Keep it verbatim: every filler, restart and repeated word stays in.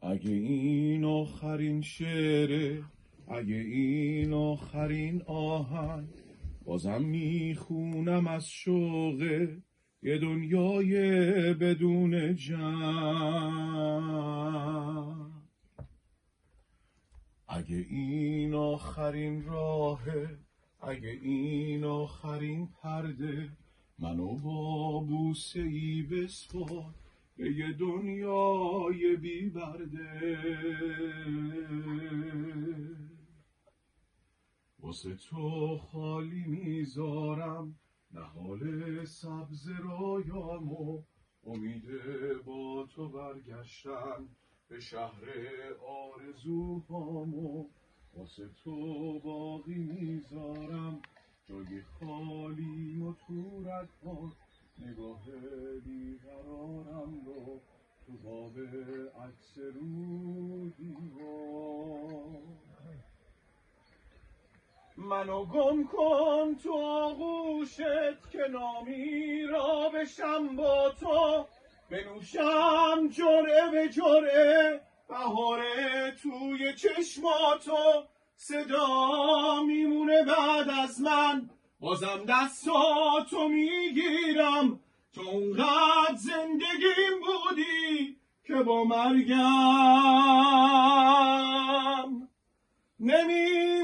اگه این آخرین شعره، اگه این آخرین آهنگ، بازم میخونم از شوق یه دنیای بدون جنگ. اگه این آخرین راهه، اگه این آخرین پرده، منو با بوسه ای بسپار به یه دنیای بی برده. واسه تو خالی میذارم نهال سبز رایامو، امید با تو برگشتن به شهر آرزوهامو. واسه تو باقی میذارم جای خالی و تو ردها، نگاه بیقرارم رو تو باب عکس رو دیوار. منو گم کن تو آغوشت که نامی را بشم با تو، بنوشم جرعه به جرعه بهاره توی چشماتو. صدا میمونه بعد از من، بازم دستاتو میگیرم، تو اونقدر زندگیم بودی که با مرگم نمی